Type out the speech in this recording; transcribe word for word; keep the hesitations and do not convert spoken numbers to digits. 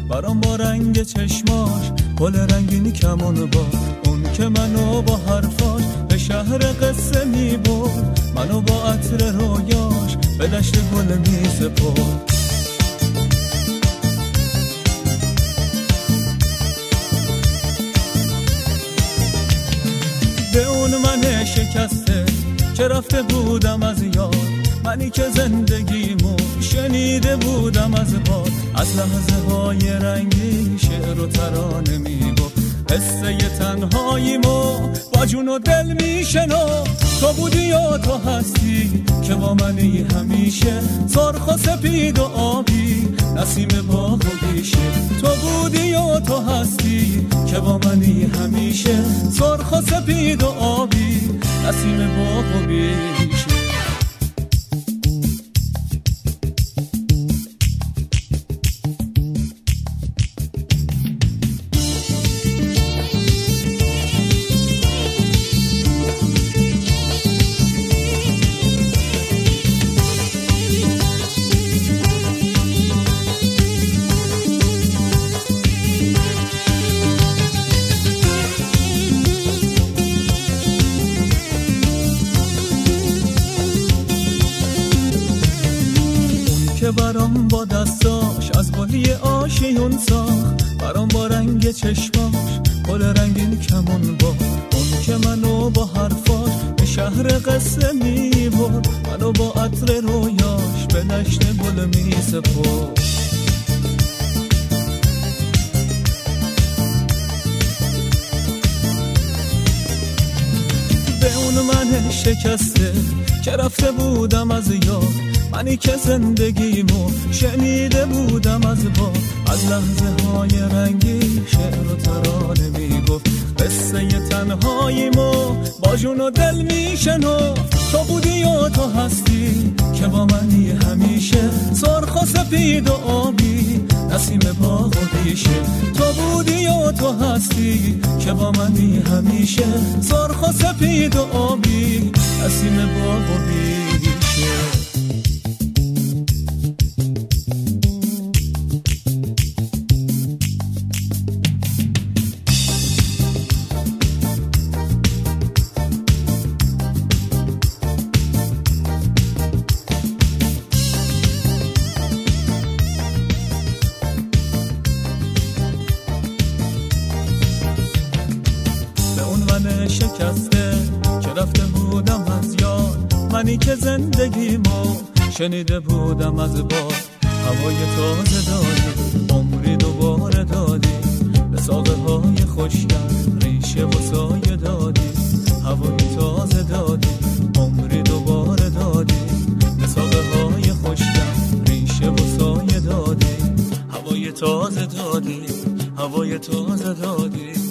برام با رنگ چشماش گل رنگینی کمون با اون که منو با حرفاش به شهر قصه میبرد، منو با عطر رویاش به دشت گل میسپرد. به اون من شکسته که رفته بودم از یاد، منی که زندگیمو شنیده بودم از باد، از لحظه های رنگی شعر و ترانه میگفت، قصه تنهاییمو با جون و دل میشنو. تو بودی و تو هستی که با منی همیشه، سرخ و سپید و آبی نسیم باغ و بیشه. تو بودی و تو هستی که با منی همیشه، سرخ و سپید و آبی نسیم باغ و بیشه. که برام با دستاش از گلی آشیون ساخت، برام با رنگ چشماش گل رنگین کمون با اون که منو با حرفاش به شهر قصه میبرد، منو با عطر رویاش به دشت گل میسپرد. به اون من شکسته که رفته بودم از یاد، منی که زندگیمو شنیده بودم از باد، از لحظه های رنگی شعر و ترانه میگفت، قصه تنهاییمو با جون و دل میشنو. تو بودی و تو هستی که با منی همیشه، سرخ و سپید و آبی نسیم باغ و بیشه. تو بودی و تو هستی که با منی همیشه، سرخ و سپید و آبی نسیم باغ و بیشه. من شکسته که رفته بودم از یاد، منی که زندگیمو شنیده بودم از باد، هوای تازه دادی عمری دوباره دادی، به ساقه های خوشگل ریشه و سایه دادی، هوای تازه دادی عمری دوباره دادی، به ساقه های خوشگل ریشه و سایه دادی، هوای تازه دادی، هوای تازه دادی.